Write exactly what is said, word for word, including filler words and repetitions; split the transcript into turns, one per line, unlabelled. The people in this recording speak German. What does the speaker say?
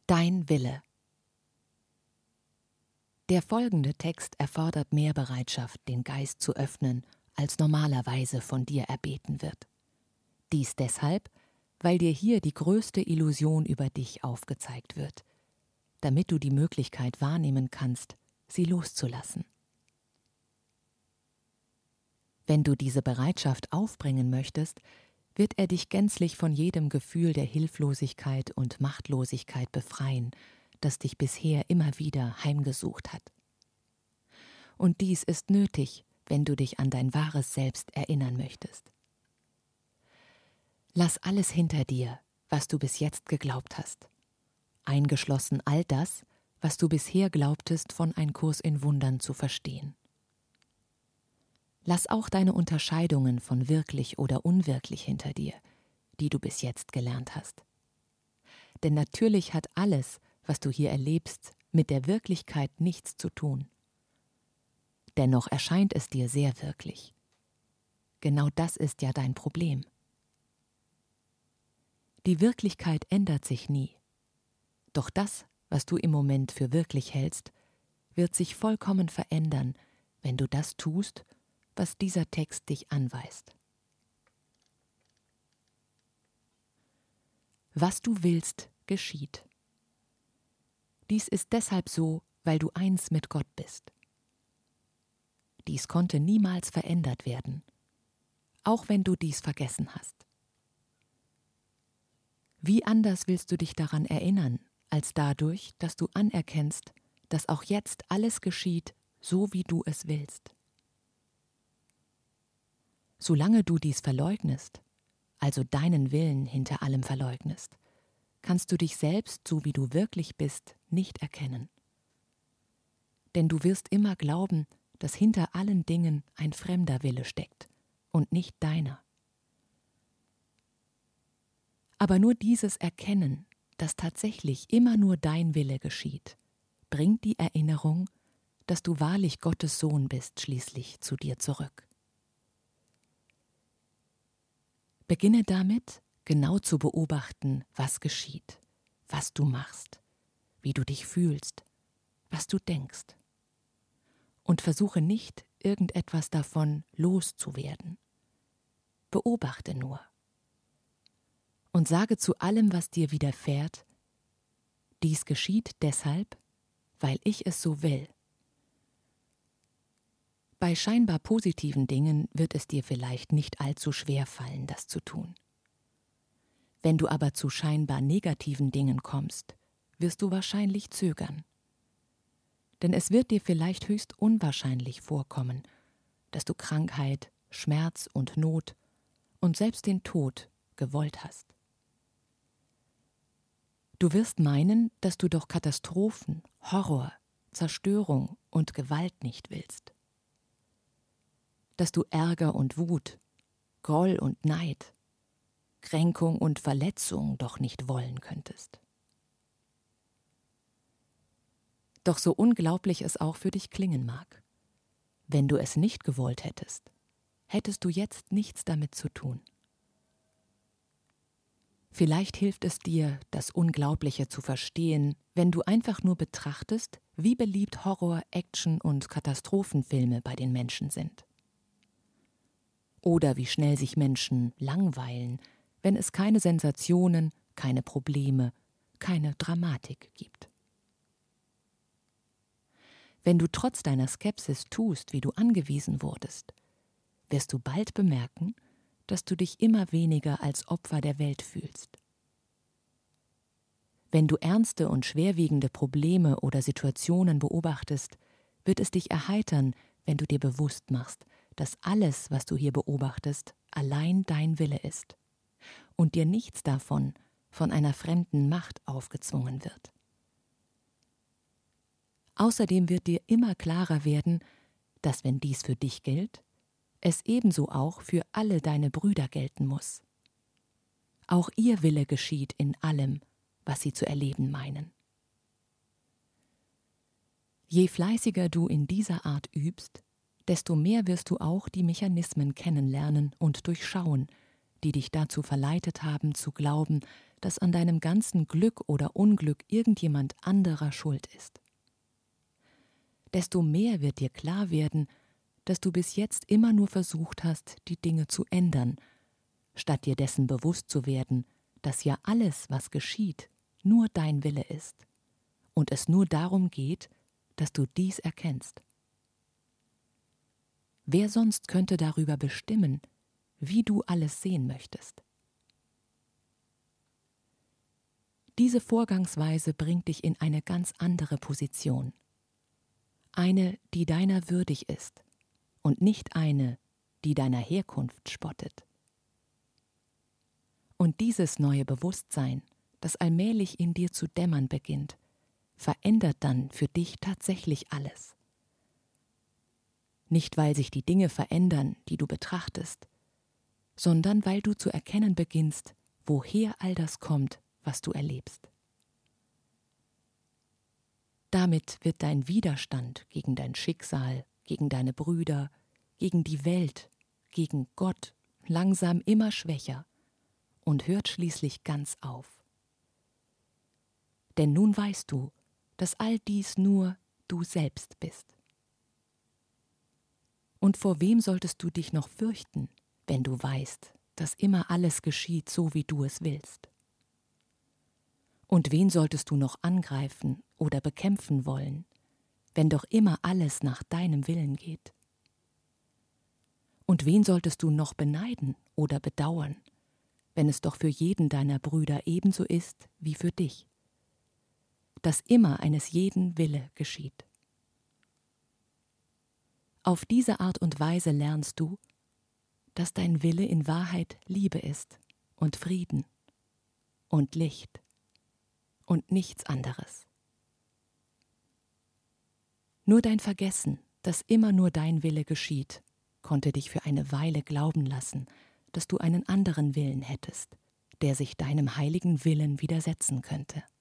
Dein Wille. Der folgende Text erfordert mehr Bereitschaft, den Geist zu öffnen, als normalerweise von dir erbeten wird. Dies deshalb, weil dir hier die größte Illusion über dich aufgezeigt wird, damit du die Möglichkeit wahrnehmen kannst, sie loszulassen. Wenn du diese Bereitschaft aufbringen möchtest, wird er dich gänzlich von jedem Gefühl der Hilflosigkeit und Machtlosigkeit befreien, das dich bisher immer wieder heimgesucht hat. Und dies ist nötig, wenn du dich an dein wahres Selbst erinnern möchtest. Lass alles hinter dir, was du bis jetzt geglaubt hast, eingeschlossen all das, was du bisher glaubtest, von Ein Kurs in Wundern zu verstehen. Lass auch deine Unterscheidungen von wirklich oder unwirklich hinter dir, die du bis jetzt gelernt hast. Denn natürlich hat alles, was du hier erlebst, mit der Wirklichkeit nichts zu tun. Dennoch erscheint es dir sehr wirklich. Genau das ist ja dein Problem. Die Wirklichkeit ändert sich nie. Doch das, was du im Moment für wirklich hältst, wird sich vollkommen verändern, wenn du das tust, was dieser Text dich anweist. Was du willst, geschieht. Dies ist deshalb so, weil du eins mit Gott bist. Dies konnte niemals verändert werden, auch wenn du dies vergessen hast. Wie anders willst du dich daran erinnern, als dadurch, dass du anerkennst, dass auch jetzt alles geschieht, so wie du es willst? Solange du dies verleugnest, also deinen Willen hinter allem verleugnest, kannst du dich selbst, so wie du wirklich bist, nicht erkennen. Denn du wirst immer glauben, dass hinter allen Dingen ein fremder Wille steckt und nicht deiner. Aber nur dieses Erkennen, dass tatsächlich immer nur dein Wille geschieht, bringt die Erinnerung, dass du wahrlich Gottes Sohn bist, schließlich zu dir zurück. Beginne damit, genau zu beobachten, was geschieht, was du machst, wie du dich fühlst, was du denkst. Und versuche nicht, irgendetwas davon loszuwerden. Beobachte nur. Und sage zu allem, was dir widerfährt, dies geschieht deshalb, weil ich es so will. Bei scheinbar positiven Dingen wird es dir vielleicht nicht allzu schwer fallen, das zu tun. Wenn du aber zu scheinbar negativen Dingen kommst, wirst du wahrscheinlich zögern. Denn es wird dir vielleicht höchst unwahrscheinlich vorkommen, dass du Krankheit, Schmerz und Not und selbst den Tod gewollt hast. Du wirst meinen, dass du doch Katastrophen, Horror, Zerstörung und Gewalt nicht willst. Dass du Ärger und Wut, Groll und Neid, Kränkung und Verletzung doch nicht wollen könntest. Doch so unglaublich es auch für dich klingen mag, wenn du es nicht gewollt hättest, hättest du jetzt nichts damit zu tun. Vielleicht hilft es dir, das Unglaubliche zu verstehen, wenn du einfach nur betrachtest, wie beliebt Horror-, Action- und Katastrophenfilme bei den Menschen sind. Oder wie schnell sich Menschen langweilen, wenn es keine Sensationen, keine Probleme, keine Dramatik gibt. Wenn du trotz deiner Skepsis tust, wie du angewiesen wurdest, wirst du bald bemerken, dass du dich immer weniger als Opfer der Welt fühlst. Wenn du ernste und schwerwiegende Probleme oder Situationen beobachtest, wird es dich erheitern, wenn du dir bewusst machst, dass alles, was du hier beobachtest, allein dein Wille ist und dir nichts davon von einer fremden Macht aufgezwungen wird. Außerdem wird dir immer klarer werden, dass, wenn dies für dich gilt, es ebenso auch für alle deine Brüder gelten muss. Auch ihr Wille geschieht in allem, was sie zu erleben meinen. Je fleißiger du in dieser Art übst, desto mehr wirst du auch die Mechanismen kennenlernen und durchschauen, die dich dazu verleitet haben, zu glauben, dass an deinem ganzen Glück oder Unglück irgendjemand anderer schuld ist. Desto mehr wird dir klar werden, dass du bis jetzt immer nur versucht hast, die Dinge zu ändern, statt dir dessen bewusst zu werden, dass ja alles, was geschieht, nur dein Wille ist und es nur darum geht, dass du dies erkennst. Wer sonst könnte darüber bestimmen, wie du alles sehen möchtest? Diese Vorgangsweise bringt dich in eine ganz andere Position. Eine, die deiner würdig ist und nicht eine, die deiner Herkunft spottet. Und dieses neue Bewusstsein, das allmählich in dir zu dämmern beginnt, verändert dann für dich tatsächlich alles. Nicht, weil sich die Dinge verändern, die du betrachtest, sondern weil du zu erkennen beginnst, woher all das kommt, was du erlebst. Damit wird dein Widerstand gegen dein Schicksal, gegen deine Brüder, gegen die Welt, gegen Gott langsam immer schwächer und hört schließlich ganz auf. Denn nun weißt du, dass all dies nur du selbst bist. Und vor wem solltest du dich noch fürchten, wenn du weißt, dass immer alles geschieht, so wie du es willst? Und wen solltest du noch angreifen oder bekämpfen wollen, wenn doch immer alles nach deinem Willen geht? Und wen solltest du noch beneiden oder bedauern, wenn es doch für jeden deiner Brüder ebenso ist wie für dich, dass immer eines jeden Wille geschieht? Auf diese Art und Weise lernst du, dass dein Wille in Wahrheit Liebe ist und Frieden und Licht und nichts anderes. Nur dein Vergessen, dass immer nur dein Wille geschieht, konnte dich für eine Weile glauben lassen, dass du einen anderen Willen hättest, der sich deinem heiligen Willen widersetzen könnte.